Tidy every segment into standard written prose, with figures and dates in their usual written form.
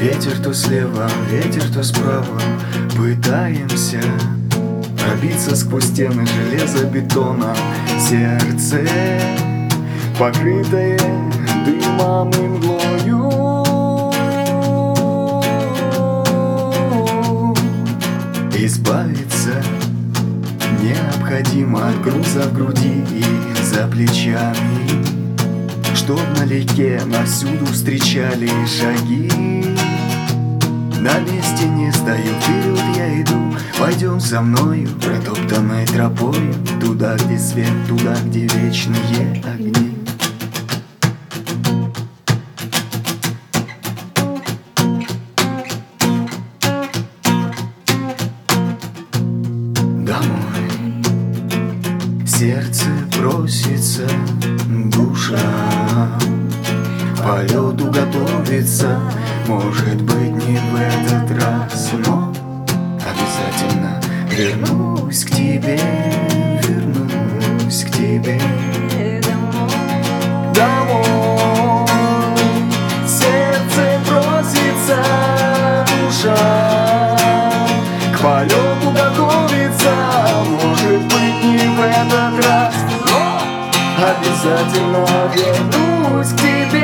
Ветер то слева, ветер то справа. Пытаемся пробиться сквозь стены железобетона. Сердце, покрытое дымом и мглою, избавиться необходимо от груза в груди и за плечами, чтоб налегке навсюду встречали шаги. На месте не стою, вперед я иду. Пойдем со мною протоптанной тропой, туда, где свет, туда, где вечные огни. Домой сердце просится, душа к полету готовится. Может быть, не в этот раз, но обязательно вернусь к тебе, вернусь к тебе. Домой сердце просится, душа к полету готовится. Может быть, не в этот раз, но обязательно вернусь к тебе.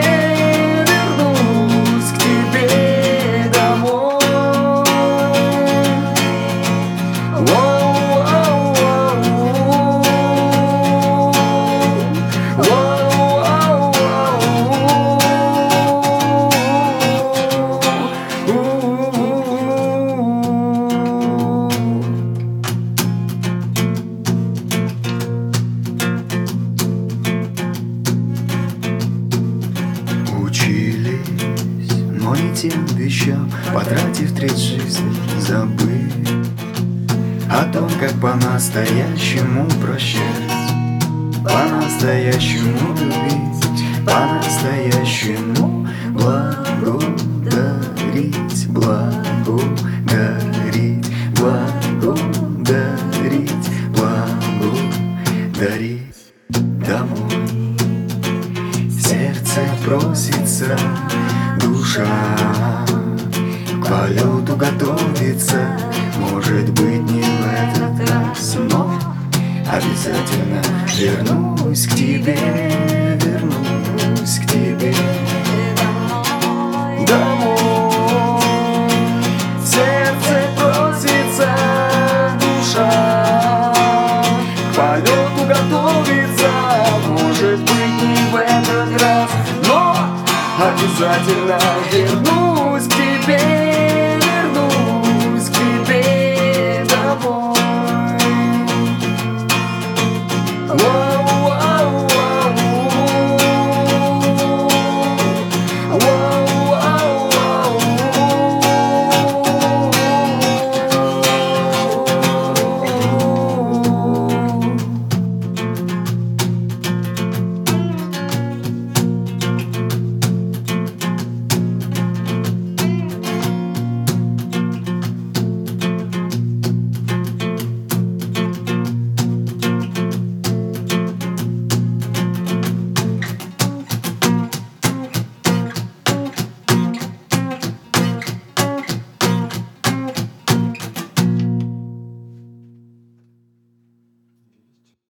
Но не тем вещам, потратив треть жизни, забыть о том, как по-настоящему прощать, по-настоящему любить, по-настоящему благодарить, благодарить, благодарить, благодарить. Домой сердце просится, душа к полету готовится. Может быть, не в этот раз, но обязательно вернусь к тебе, вернусь к тебе. Домой сердце просится, душа к полету готовится. Может быть, не в этот раз, но обязательно вернусь.